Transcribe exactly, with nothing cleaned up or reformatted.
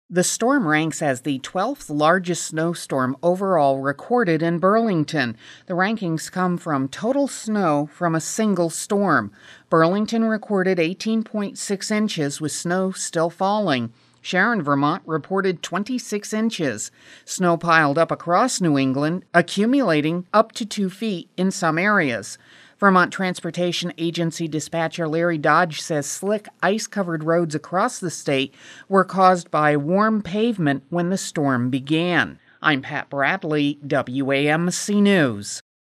The storm ranks as the twelfth largest snowstorm overall recorded in Burlington. The rankings come from total snow from a single storm. Burlington recorded eighteen point six inches with snow still falling. Sharon, Vermont reported twenty-six inches. Snow piled up across New England, accumulating up to two feet in some areas. Vermont Transportation Agency dispatcher Larry Dodge says slick, ice-covered roads across the state were caused by warm pavement when the storm began. I'm Pat Bradley, W A M C News.